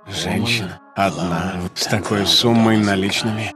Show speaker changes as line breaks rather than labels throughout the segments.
Женщина одна, с такой суммой наличными.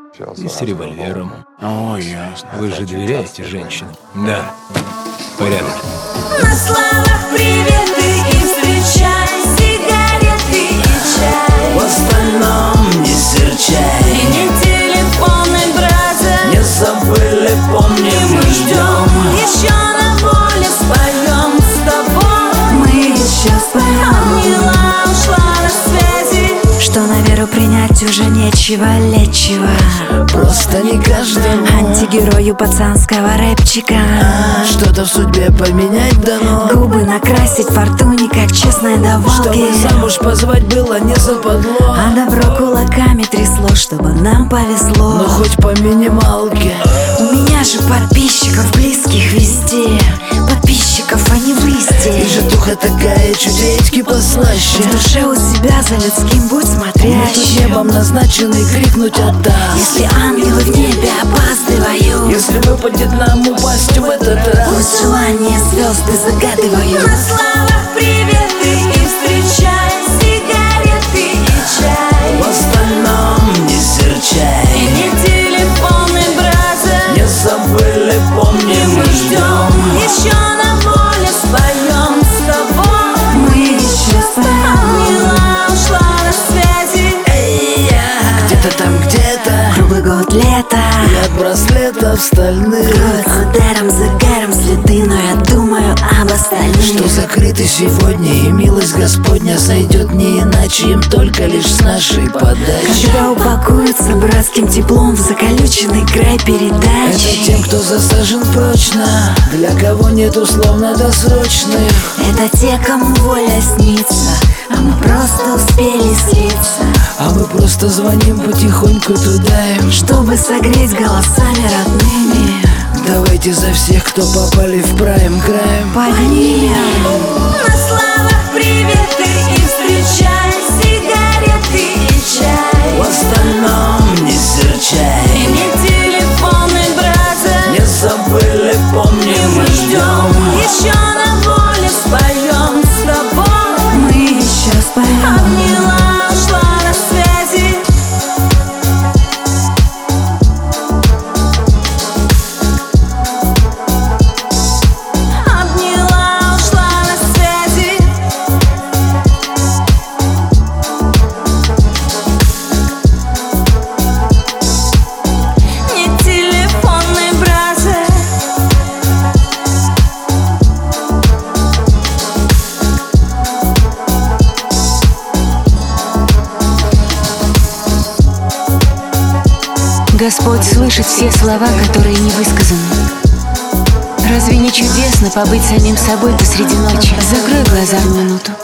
И с револьвером.
О, ясно.
Вы же доверяете женщинам? Да. Порядок.
На словах приветы и встречай, сигареты и чай.
В остальном не серчай.
И не телефонный бразер.
Не забыли, помним и ждем.
Еще на воле споем с тобой. Мы еще споем. Обняла, ушла на связи. Что на веру принять уже нечего, лечего.
Просто не каждому
Антигерою пацанского рэпчика.
что-то в судьбе поменять дано.
Губы накрасить фортуне, как честной давалки.
Чтобы замуж позвать было не западло.
А добро кулаками трясло, чтобы нам повезло.
Но хоть по минималке.
У меня же подписчиков близких везде. Подписчиков, а не в листе.
И житуха такая, чуть яички послаще.
В душе у себя за людским будь
Мы тут
смотрящим.
небом назначены крикнуть «Отдай».
Если ангелы в небе опаздывают,
Если выпадет нам упасть в этот раз,
пусть желание звезды загадывают. На словах приветы и встречай, сигареты и чай.
в остальном не
И
серчай.
не телефонный бразер.
Не забыли, помним
Мы
и
ждем,
ждем.
еще на воле споем с тобой. Мы еще споем. Обняла, ушла на связи.
Эй, я где-то там, где-то.
Круглый год лето.
И от браслетов стальных,
Кроется дэром, загаром следы, но я думаю об остальных.
что закрыты сегодня, и милость Господня сойдет не иначе им только лишь с нашей подачи.
Когда упакуются братским теплом в заколюченный край передачи.
Это тем, кто засажен прочно, для кого нет условно-досрочных.
Это те, кому воля снится, а мы просто успели слиться.
А мы просто звоним потихоньку туда им.
Чтобы согреть голосами родными,
Давайте за всех, кто попали в прайм краем.
поднимем. На словах приветы и встречай, сигареты и чай.
В остальном не
И
серчай.
не телефонный бразер.
Не забыли, помним
Мы
и ждем.
еще на воле споем с тобой. Мы еще споем. Обняла, ушла на связи. Обняла, ушла на связи. Не телефонный бразер.
Господь слышит все слова, которые не высказаны. Разве не чудесно побыть самим собой посреди ночи? Закрой глаза на минуту